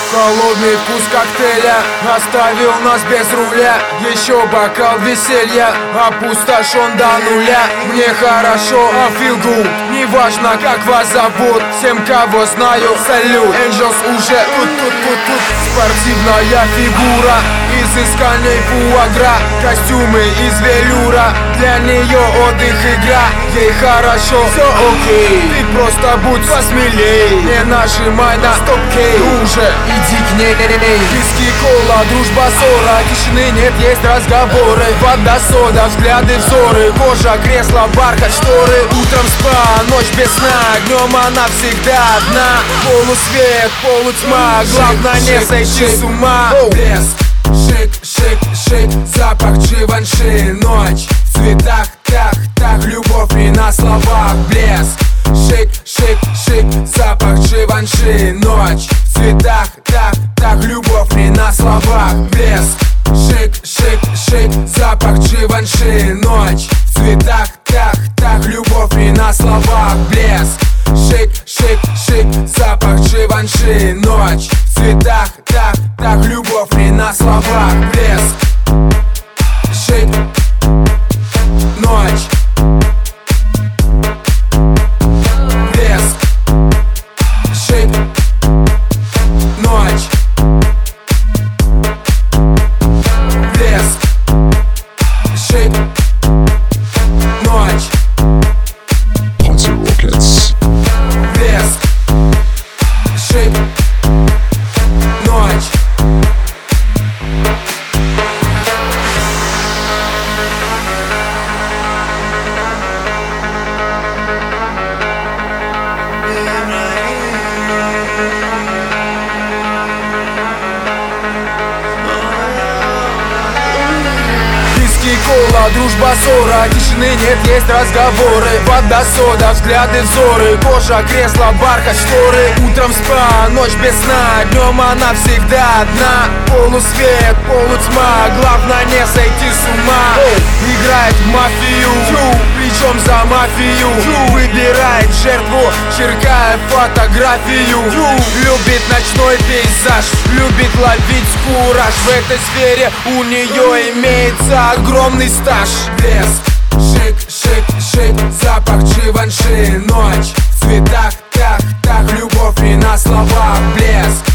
Холодный вкус коктейля оставил нас без руля. Еще бокал веселья опустошен до нуля. Мне хорошо, I feel good. Неважно, как вас зовут, всем, кого знаю, салют. Angels уже тут. Спортивная фигура, изысканный фуагра, костюмы из велюра, для нее отдых, игра. Ей хорошо, все окей, ты просто будь посмелей. Не нажимай на стоп-кей, уже иди к ней. Виски, кола, дружба, ссора, тишины нет, есть разговоры. Вода, сода, взгляды, взоры, кожа, кресло, бархат, шторы. Утром спа, ночь без сна, днем она всегда одна. Полусвет, полутьма, главное не сойти с ума. Блеск, шик, шик, шик, запах Givenchy. Ночь в цветах, так, любовь не на словах. Блеск, шик, шик, шик, запах Givenchy. Ночь в цветах, так, любовь не на словах. Блеск, шик, шик, шик, запах Givenchy. Ночь в цветах, так, любовь не на словах. Блеск, шик, шик, шик, запах Givenchy. Ночь в цветах, так, любовь не на словах. Блеск, шик, ночь. Блеск, шик, ночь. Блеск, шик, ночь. Party Rockets. Блеск, шик, ночь. Кола, дружба, ссора, тишины нет, есть разговоры. Вода, сода, взгляды, взоры, кожа, кресло, бархат, шторы. Утром спа, ночь без сна, днем она всегда одна. Полусвет, полутьма, главное не сойти с ума. Играет в мафию, причем за мафию. Выбирает жертву, черкая фотографию. Любит ночной пейзаж, любит ловить кураж. В этой сфере у нее имеется огромный стаж. Блеск, шик, шик, шик, запах Givenchy. Ночь в цветах, так, любовь не на словах. Блеск,